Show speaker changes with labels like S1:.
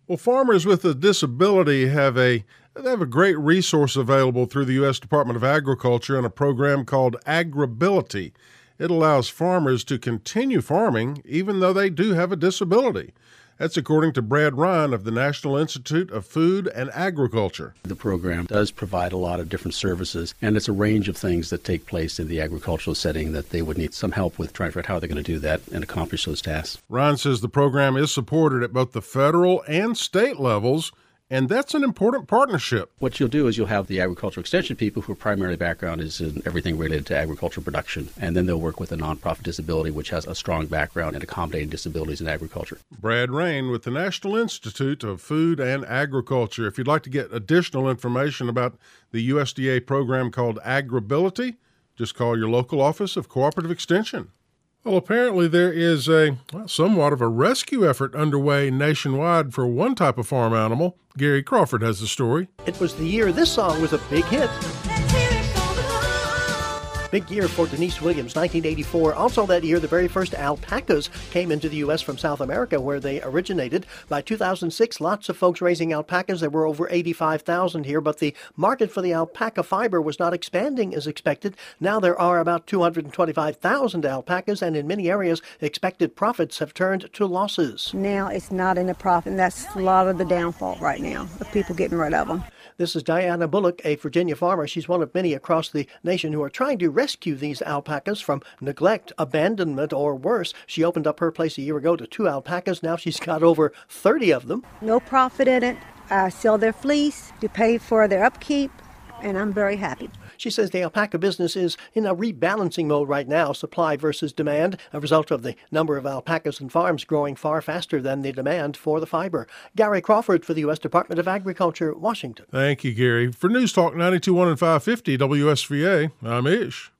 S1: Well, farmers with a disability they have a great resource available through the U.S. Department of Agriculture and a program called Agribility. It allows farmers to continue farming even though they do have a disability. That's according to Brad Ryan of the National Institute of Food and Agriculture.
S2: The program does provide a lot of different services, and it's a range of things that take place in the agricultural setting that they would need some help with trying to figure out how they're going to do that and accomplish those tasks.
S1: Ryan says the program is supported at both the federal and state levels, and that's an important partnership.
S2: What you'll do is you'll have the agricultural extension people whose primary background is in everything related to agricultural production, and then they'll work with a nonprofit disability which has a strong background in accommodating disabilities in agriculture.
S1: Brad Rain with the National Institute of Food and Agriculture. If you'd like to get additional information about the USDA program called Agribility, just call your local office of Cooperative Extension. Well, apparently there is somewhat of a rescue effort underway nationwide for one type of farm animal. Gary Crawford has the story.
S3: It was the year this song was a big hit. Big year for Denise Williams, 1984. Also that year, the very first alpacas came into the U.S. from South America, where they originated. By 2006, lots of folks raising alpacas. There were over 85,000 here, but the market for the alpaca fiber was not expanding as expected. Now there are about 225,000 alpacas, and in many areas, expected profits have turned to losses.
S4: Now it's not in a profit, and that's a lot of the downfall right now, of people getting rid of them.
S3: This is Diana Bullock, a Virginia farmer. She's one of many across the nation who are trying to rescue these alpacas from neglect, abandonment, or worse. She opened up her place a year ago to 2 alpacas. Now she's got over 30 of them.
S4: No profit in it. I sell their fleece to pay for their upkeep, and I'm very happy.
S3: She says the alpaca business is in a rebalancing mode right now, supply versus demand, a result of the number of alpacas and farms growing far faster than the demand for the fiber. Gary Crawford for the U.S. Department of Agriculture, Washington.
S1: Thank you, Gary. For News Talk 92.1 and 550 WSVA, I'm Ish.